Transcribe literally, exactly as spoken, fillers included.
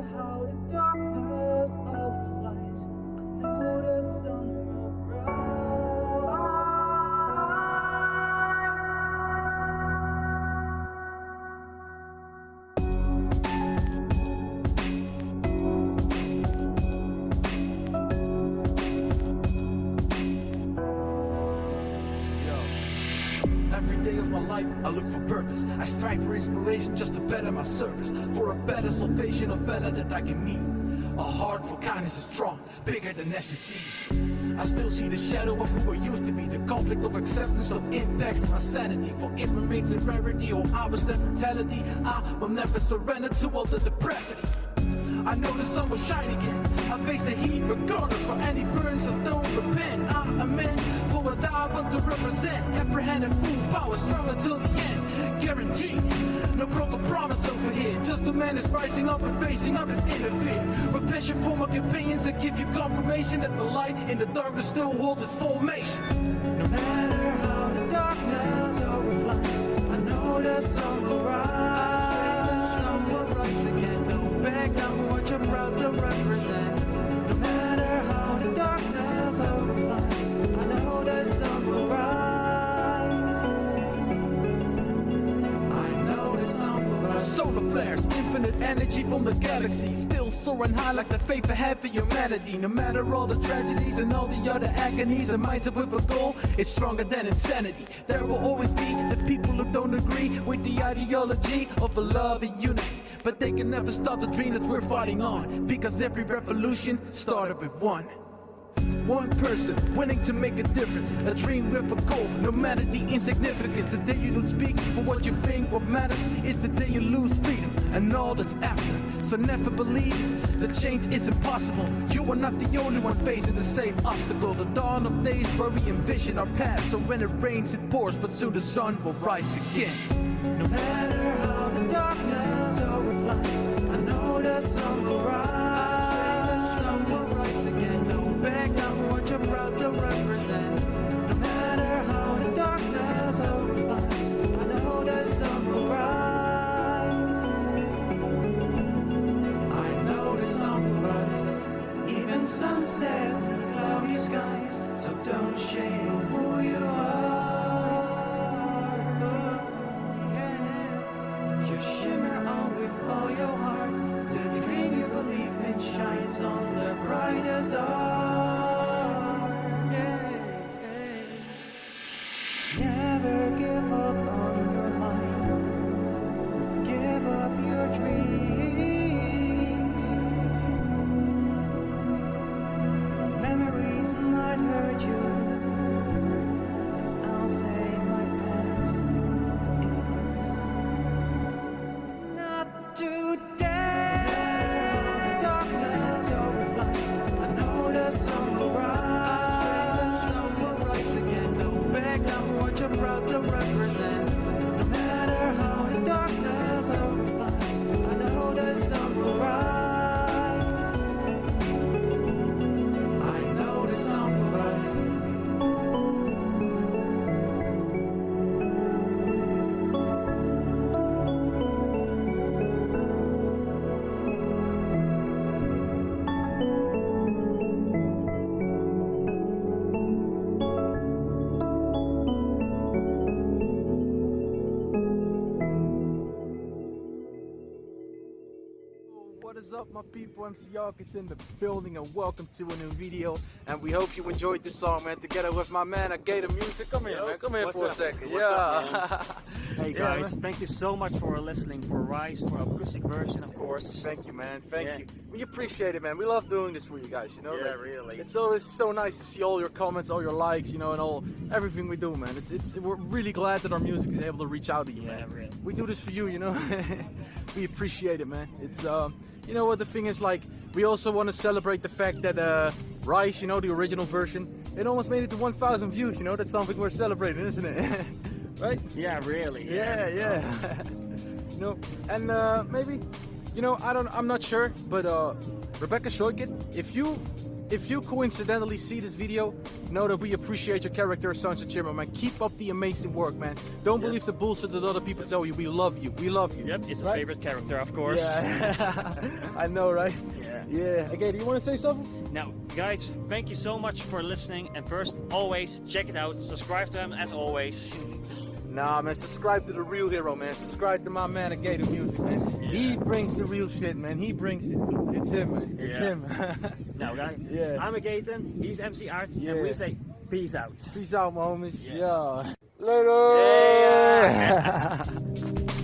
how the darkness overflies. I know the sun will rise. Every day of my life, I look for purpose. I strive for inspiration just to better my service. For a better salvation, a fella that I can meet. A heart for kindness is strong, bigger than S G C. I still see the shadow of who I used to be. The conflict of acceptance of impacts my sanity. For it remains a rarity or harvest and mortality. I will never surrender to all the depravity. I know the sun will shine again. I face the heat regardless for any burden, so don't repent. I'm a man for what I want to represent. Apprehend and full power, strong until the end. Guaranteed, no broken promise over here. Just a man is rising up and facing up his inner fear. With passion for my companions and give you confirmation that the light in the darkness still holds its formation. No matter how the darkness overflies, I know the sun will rise. The sun will rise again. Don't back down for what you're proud to represent. No matter how the darkness overflies, I know the sun will rise. I know the sun will rise. Solar flares, infinite energy from the galaxy, still soaring high like the faith I have for humanity. No matter all the tragedies and all the other agonies, a mindset with a goal, it's stronger than insanity. There will always be the people who don't agree with the ideology of the love and unity. But they can never stop the dream that we're fighting on, because every revolution started with one. One person willing to make a difference, a dream with a goal, no matter the insignificance. The day you don't speak for what you think, what matters is the day you lose freedom and all that's after. So never believe that change is impossible. You are not the only one facing the same obstacle. The dawn of days where we envision our path. So when it rains it pours, but soon the sun will rise again. No matter how the darkness overflies, I know the sun will rise. The sun will rise again. Don't back down for what you're proud to represent. No matter how the darkness overflies, I know the sun will rise. I know the sun will rise. Even sunsets in the cloudy skies, so don't shame who you are. Just shimmer on with all your heart. The dream you believe in shines on the brightest star. Never give up on your life. Give up your dreams. Memories might hurt you. I'll say my past is not today. The darkness overflies. I know the sun will rise. The sun will rise again. Don't back down for what you're proud to represent. No matter how the darkness overflies, I know the sun will rise. I know the sun will rise. What is up, my people? M C Ark is in the building and welcome to a new video. And we hope you enjoyed this song, man, together with my man Gator Music. Come here, man. Come here What's for up? a second. What's yeah. up, Hey Yeah, guys, man. thank you so much for listening for Rise, for acoustic version, of course. Thank you, man. Thank Yeah. you. We appreciate it, man. We love doing this for you guys, you know? Yeah, Like, really. It's always so nice to see all your comments, all your likes, you know, and all everything we do, man. It's, it's we're really glad that our music is able to reach out to you, Yeah, man. really. We do this for you, you know? We appreciate it, man. It's um you know what the thing is, like, we also want to celebrate the fact that uh Rise, you know, the original version, it almost made it to one thousand views, you know? That's something we're celebrating, isn't it? Right? Yeah, really. Yeah, yes, yeah. awesome. You know, and uh, maybe, you know, I don't, I'm not sure, but uh, Rebecca Schoigen, if you if you coincidentally see this video, know that we appreciate your character, Sons of Chimera, man. Keep up the amazing work, man. Don't Yes. believe the bullshit that other people tell you. We love you. We love you. Yep, it's a Right? favorite character, of course. Yeah. I know, right? Yeah. Yeah. Okay, do you want to say something? Now, guys, thank you so much for listening. And first, always check it out. Subscribe to him as always. Nah, man, subscribe to the real hero, man. Subscribe to my man at Gator Music, man. He brings the real shit, man. He brings it. It's him, man. It's Yeah. him. Now, guys, Yeah. I'm a Gaten. He's M C Art, Yeah. and we say peace out. Peace out, my homies. Yeah. Yeah. Later. Yeah.